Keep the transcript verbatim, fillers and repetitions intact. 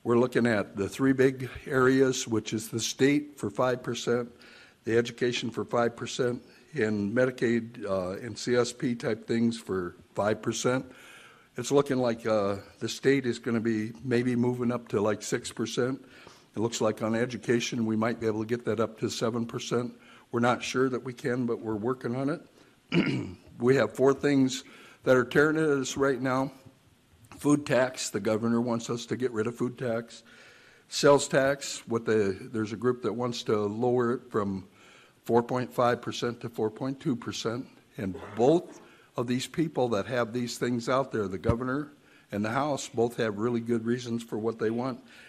We're looking at the three big areas, which is the state for five percent, the education for five percent, and Medicaid uh, and C S P type things for five percent. It's looking like uh, the state is going to be maybe moving up to like six percent. It looks like on education we might be able to get that up to seven percent. We're not sure that we can, but we're working on it. We have four things that are tearing at us right now. Food tax, the governor wants us to get rid of food tax. Sales tax, what the, there's a group that wants to lower it from four point five percent to four point two percent. And both of these people that have these things out there, the governor and the House, both have really good reasons for what they want.